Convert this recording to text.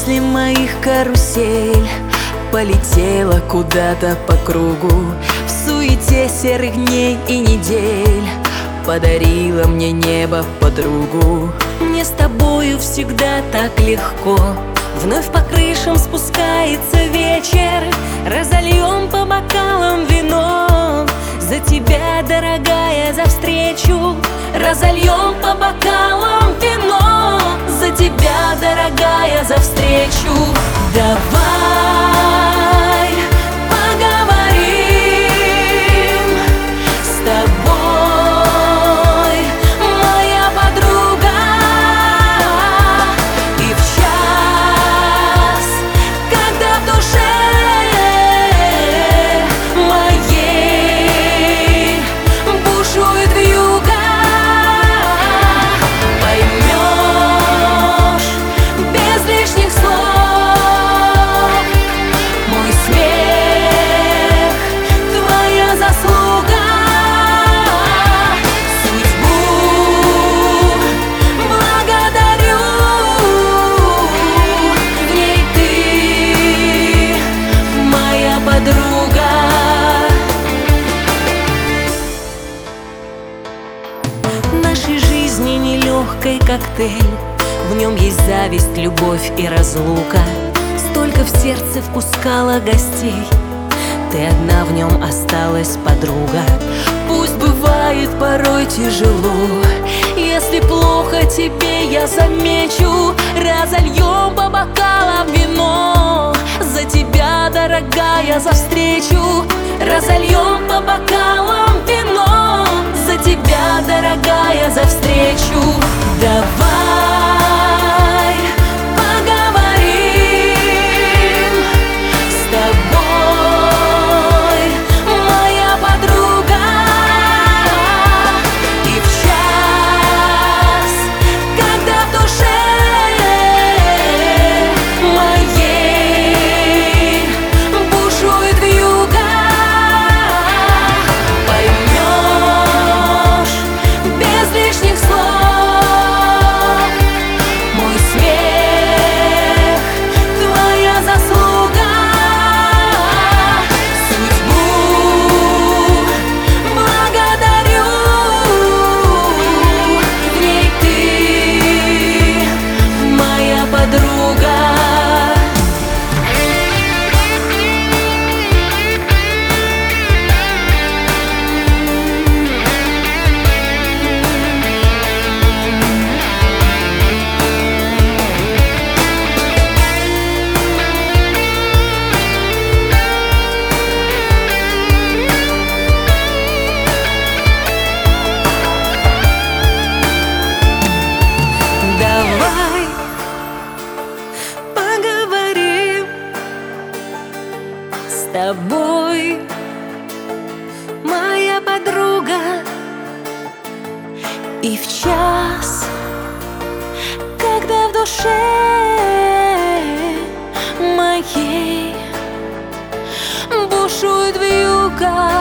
мыслей моих карусель полетела куда-то по кругу. В суете серых дней и недель подарила мне небо подругу. Мне с тобою всегда так легко. Вновь по крышам спускается вечер, разольем по бокалам вино. За тебя, дорогая, за встречу разольем по бокалам вино. За тебя, дорогая, за встречу. Давай поговорим с тобой, моя подруга. И в час, когда в душе моей бушует вьюга, поймешь без лишних слов мой смех, твоя заслуга. Судьбу благодарю, в ней ты моя подруга. В нашей жизни нелегкий коктейль, в нем есть зависть, любовь и разлука. Столько в сердце впускала гостей, ты одна в нем осталась, подруга. Пусть бывает порой тяжело, если плохо тебе я замечу, разольем по бокалам вино. За тебя, дорогая, за встречу разольем по бокалам вино. За тебя, дорогая, за встречу. Давай поговорим с тобой, моя подруга. И в час, когда в душе моей бушует вьюга, поймешь без лишних слов мой смех, твоя заслуга. Судьбу благодарю, в ней ты моя подруга. Давай поговорим с тобой, моя подруга. И в час, когда в душе моей бушует вьюга,